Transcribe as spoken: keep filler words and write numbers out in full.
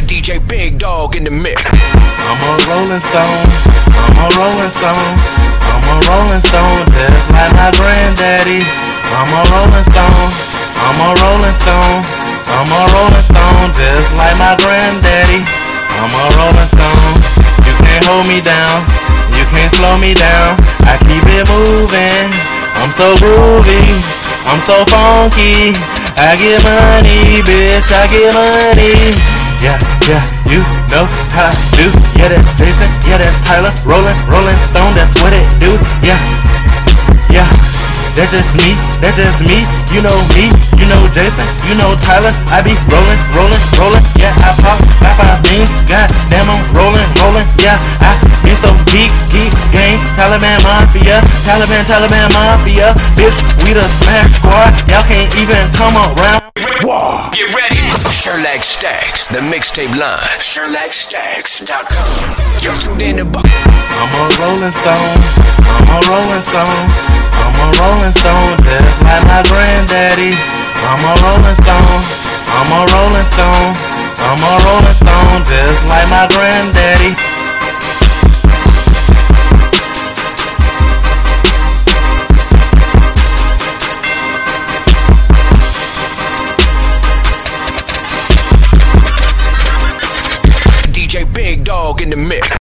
D J Big Dog in the mix. I'm a rolling stone, I'm a rolling stone, I'm a rolling stone, just like my granddaddy. I'm a rolling stone, I'm a rolling stone, I'm a rolling stone, just like my granddaddy. I'm a rolling stone, you can't hold me down, you can't slow me down, I keep it moving, I'm so groovy, I'm so funky, I get money, bitch, I get money. Yeah, yeah, you know how I do. Yeah, that's Jason, yeah, that's Tyler. Rolling, rolling stone, that's what it do. Yeah, yeah, that's just me, that's just me. You know me, you know Jason, you know Tyler. I be rolling, rolling, rolling. Yeah, I pop, pop, pop, bean. God damn, I'm rolling, rolling. Yeah, I be so geek, geek, gang. Taliban Mafia, Taliban, Taliban Mafia. Bitch, we the smash squad. Y'all can't even come around. Whoa, get ready. Sherlock Stacks, the mixtape line. Sherlock Stacks dot com. You're tuned in to bu- I'm a rolling stone, I'm a rolling stone, I'm a rolling stone, just like my granddaddy. I'm a rolling stone, I'm a rolling stone, I'm a rolling stone, just like my granddaddy. D J Big Dog in the mix.